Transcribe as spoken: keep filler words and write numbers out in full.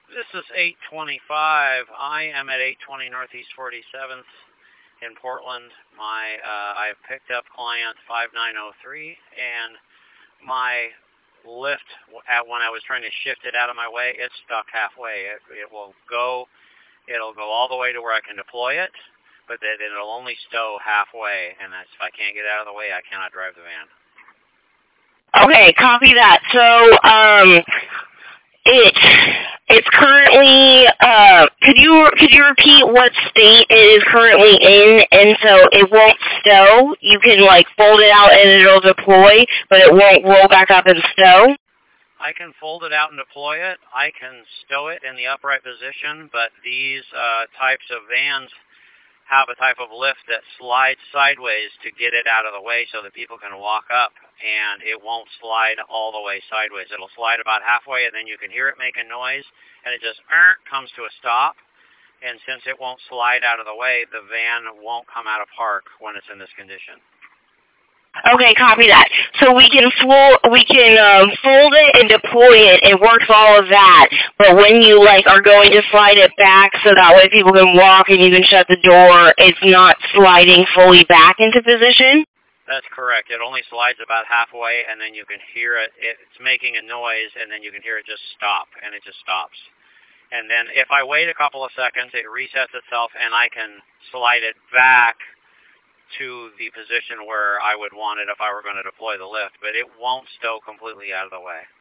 This is eight twenty-five. I am at eight twenty Northeast forty-seventh in Portland. My uh, I've picked up client five nine zero three, and my lift, at when I was trying to shift it out of my way, it's stuck halfway. It, it will go, it'll go all the way to where I can deploy it, but then it'll only stow halfway, and that's, if I can't get out of the way, I cannot drive the van. Okay, copy that. So, um, it it's currently. Uh, could you could you repeat what state it is currently in? And so it won't stow. You can like fold it out and it'll deploy, but it won't roll back up and stow. I can fold it out and deploy it. I can stow it in the upright position, but these uh, types of vans have a type of lift that slides sideways to get it out of the way so that people can walk up, and it won't slide all the way sideways. It'll slide about halfway, and then you can hear it make a noise, and it just er, comes to a stop. And since it won't slide out of the way, the van won't come out of park when it's in this condition. Okay, copy that. So we can fold, we can um, fold it and deploy it. It works all of that. But when you like are going to slide it back, so that way people can walk and you can shut the door, it's not sliding fully back into position. That's correct. It only slides about halfway, and then you can hear it. It's making a noise, and then you can hear it just stop, and it just stops. And then if I wait a couple of seconds, it resets itself, and I can slide it back to the position where I would want it if I were going to deploy the lift, but it won't stow completely out of the way.